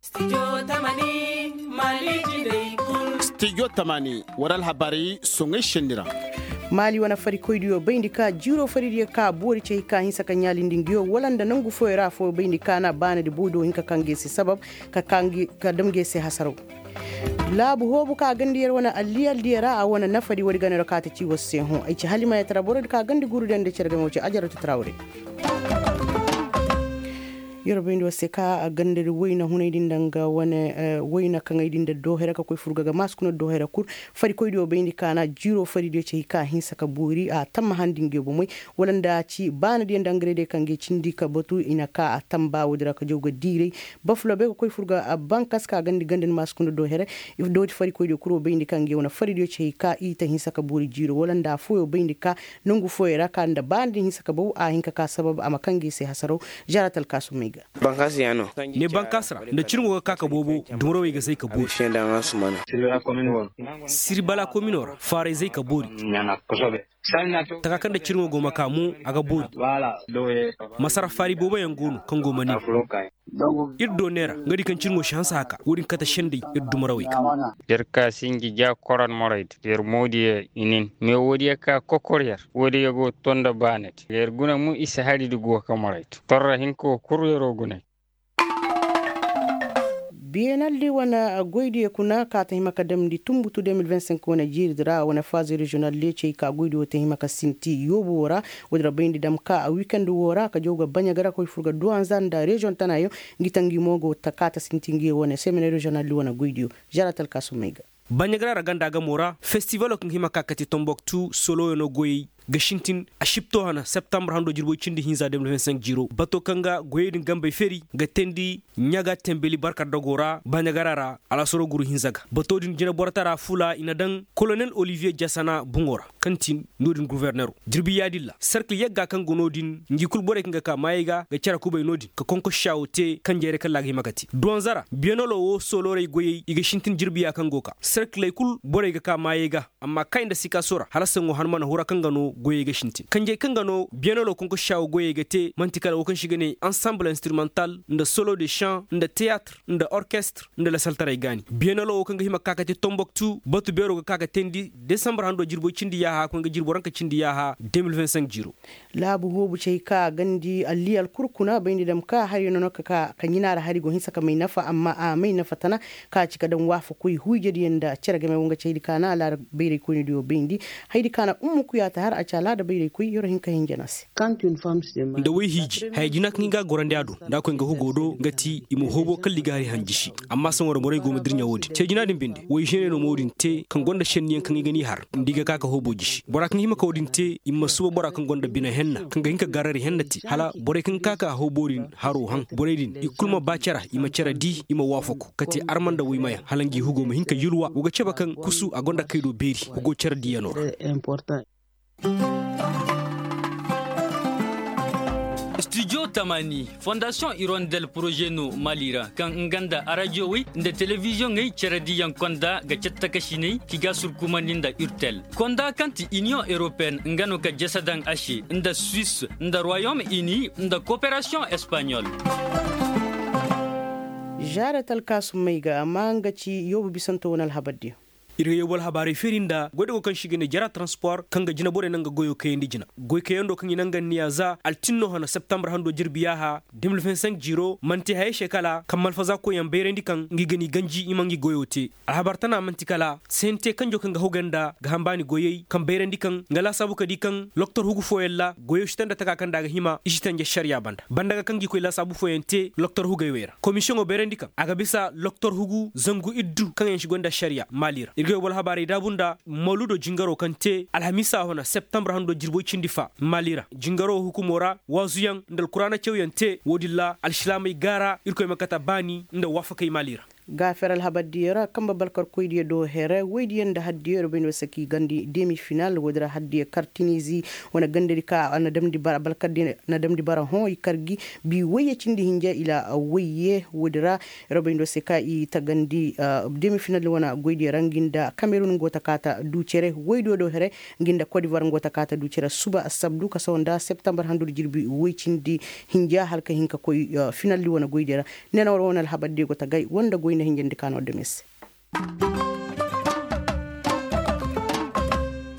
Studio Tamani waral habari songe shendira mali wana fari koydiyo bayndika jiro faridiya ka bori cey ka hinsa ka nyali ndingiyo walanda nangu fo era fo bayndika na bana de bodo hinka kangesi sabab ka kangi ka damgesi hasaro labu hobu ka gandi yer wana alliyal diyara a wana nafari wadi ganero ka ta ci wasse ho ay ci halima ya taraboro ka gandi guru den de cerga mo ci ajaratu trawre yorobindi wasse ka gandere woyna hunaydin danga wane woyna kangaydin de do hera ka koy furgaga maskuno do hera kur fari koydi o beyndi kana jiro fari de ci ka hinsa ka buri a tamma handinge bo moy walanda ci bana de dangre de kange cindi ka botu ina ka tamba wodira ka jowga dire baflo be ko koy furga a bankas ka gandi ganden maskuno do hera if do fari koydi kuro beyndi kange wona fari de ci ka ita hinsa ka buri jiro walanda fo o beyndi ka nungu fo era ka nda bana de hinsa ka bo a hinka ka sabab ama kange se hasaro jaratal kasumi bankasi yano ne bankasra da cirgo kaka bobo dumro ga sai ka buri shenda ngasumana sirbala kominor fare zai ka buri taka kan da cirgo go makamu aga buri masara fari bobo yangono kan go mani irdo nera ngadi kan cirgo shansa haka wurin kata shende irdumro ka derka singi ja koran morait der modi inin me wodi ka kokoryar wodi go tonda banet der guna mu isa hadi go ka morait torra hinko kuryoro guna bienaldi wana goydi kuna ka ta himaka damdi tumbutu 2025 wana jirdira wana phase regional leche ka goydi wata himaka sinti yobu wora wadra bayndi dam ka a weekend wora ka joga banya gara koy furga duan zanda region tanayo ngitangi mogo takata sinti ngi wana semaine regional wana goydi jaratal kasumega banyagara raganda ga mora festival ko himaka kati Tombouctou solo no goyi gashintin a shipto hana septembre hando jirbo cindi hinza 2025 jiro bato kanga goyedin gambe feri ga tendi nyaga tembeli barka dogora banyagarara ala soro guru hinzaga bato din jina bortara fula ina dan colonel Olivier Jassana Bungora kantin nodin gouverneur jirbi yadilla cercle yagga kan gonodin ngikul bore kinga ka mayiga ga cara kubay nodin ka konko shawte kan jere kan lagi makati donzara bienolo wo solo ray goyi iga shintin jirbi ya kan goka cercle kul bore ga ka mayiga amma kainda sika sora halasan wo hanmana hura kan gano goye ga shintin kanje kan gano bienolo konko shaw goye ga te mantikala wo kan shigane ensemble instrumental nda solo de chant nda théâtre nda orchestre nda la saltara gani bienolo wo kan ga hima kakati Tombouctou batu bero ga kaka tendi décembre hando jirbo cindi ya ha ko ga jirbo ranka cindi ya ha 2025 jiro labu hobu cey ka gandi alli al kurkuna bayndi dam ka har yono ka kanyina da hari go hinsa ka mai nafa amma a mai nafa tana ka cika dan wafa kuy huje di yanda cerga mai wonga ceydi kana ala bayre ko ni dio bayndi haydi kana ummu ku ya ta har a cala da bayre kuy yoro hinka hingenas kantun fams de da wai hiji hayjina kan ga gorande ado da ko nga hugodo ngati imu hobo kalli gari hanjishi amma san woro moray go mudirnya wodi cejina din binde wai shene no modin te kan gonda shenni kan gani har ndiga kaka hobo jishi bora kan hima ko din te imma suba bora kan gonda bina henna kan ga hinka garari hennati hala bore kan kaka hoborin haro han bore din ikulma bacara ima cara di ima wafoko kati armanda wimaya halangi hugo ma hinka yulwa uga ceba kan kusu a gonda kaido beri hugo cara diyanor important Studio Tamani, Fondation Hirondelle Projet no Malira, kan nganda radio wi nda television ngai charadi yang konda ga chatta kashini kiga surkumaninda Urtel. Konda kanti Union Européenne ngano ka jasadang ashi nda Suisse nda Royaume-Uni nda coopération espagnole. jaratal kasumaiga mangaci yobu bisanto wonal habaddi irga yobol habari ferinda gode ko kan shigene jara transport kanga jina bore nanga goyo kayndi jina goy kayendo kan nanga niyaza altinno hana septembre hando jirbiya ha 2025 jiro manti hay shekala kamal faza ko yam berendi kan ngigani ganji imangi goyote alhabartana manti kala sente kanjo kanga hoganda ga hambani goyei kan berendi kan ngala sabu kadi kan docteur hugu foyella goyo shitanda taka kan daga hima ishitanje sharia banda bandaga kangi ko la sabu foyente docteur hugu wera commission o berendi kan aga bisa docteur hugu zangu iddu kan en shigonda sharia malira wal habari dabunda mauludo jingaro kante alhamisa hona septembre hando jirbo cindifa malira jingaro hukumora wazuyan ndal qur'ana cewyante wodilla alshilamay gara irko makata bani nda wafakai malira gaferal habadiyara kamba balkar koydiye do here weydiyen da haddiyero ben wasaki gandi demi final wodra haddiye kartinizi wana gandiri ka ana damdi bara balkadde na damdi bara hon ikargi bi weye cindi hinja ila weye wodra robendo seka i tagandi demi final wana goydiye ranginda Cameroon ngota kata ducere weydo do here ginda Cote d'Ivoire ngota kata ducere suba sabdu ka sonda september handur jirbi wey cindi hinja halka hinka koy final wana goydira nena wonal habadde go tagay wonda goyna hinjande kano demis